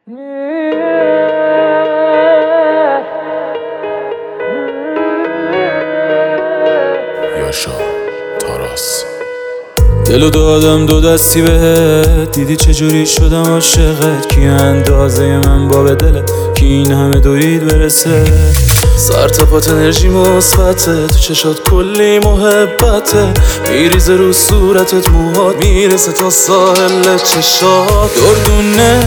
یاشا تاراس دلو دادم دو دستی بهت، دیدی چجوری شدم عاشقت. کی اندازه من با به دلت کی این همه دوید برسه. سر تا پات انرژی مثبته، تو چشات کلی محبته، میریزه رو صورتت موهات میرسه تا ساحل چشات. دردونه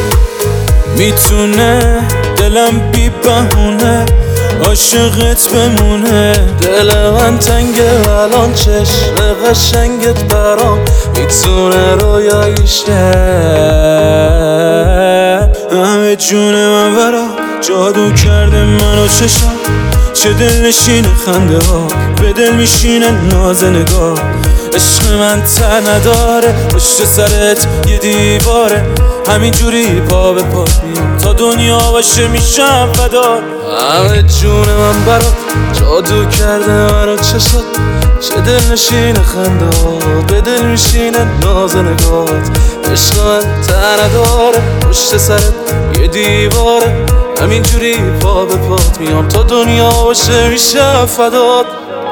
میتونه دلم بی بهونه عاشقت بمونه. دل من تنگه الان چشم قشنگت برام میتونه رویایی شه. همه جون من برا جادو کرده منو چشم، چه دل نشینه خنده ها به دل میشینه ناز نگاه. عشق من ته نداره پشت سرت یه دیواره، همینجوری پا به پا میام تا دنیا باشه میشم فدار. همه جون من برات جادو کرده منو چشات، چه دل نشینه خنده ها به دل میشینه ناز نگات. عشق من ته نداره پشت سرت یه دیواره، همینجوری پا به پات میام تا دنیا باشه میشم فدات.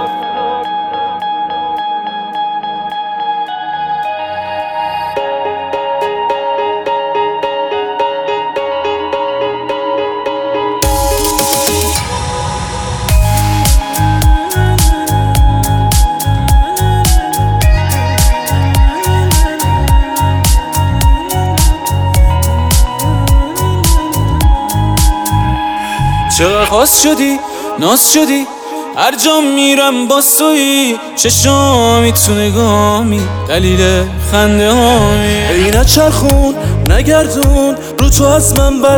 چقدر خاص شدی ناز شدی هر جا میرم با تویی، چشامی تو نگامی دلیل خنده هامی. ای نچرخون نگردون رو تو از من بر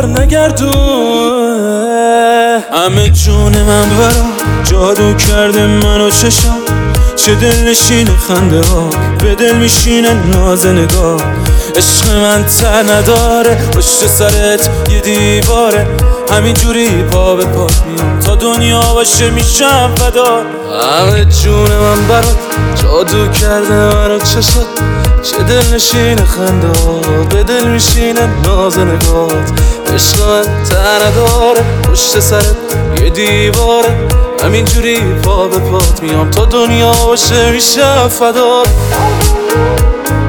نگردون. همه جون من برا جادو کرده منو چشام، چه دل نشینه خنده ها به دل میشینه ناز نگاه. عشق من ته نداره پشت سرت یه دیواره، همینجوری پا به پا میام تا دنیا باشه میشم فدار. همه جون من برات جادو کرده منو چشات، چه دل نشینه خنده ها به دل میشینه ناز نگات. عشق من ته نداره پشت سرت یه دیواره، همینجوری پا به پات میام تا دنیا باشه میشم فدار.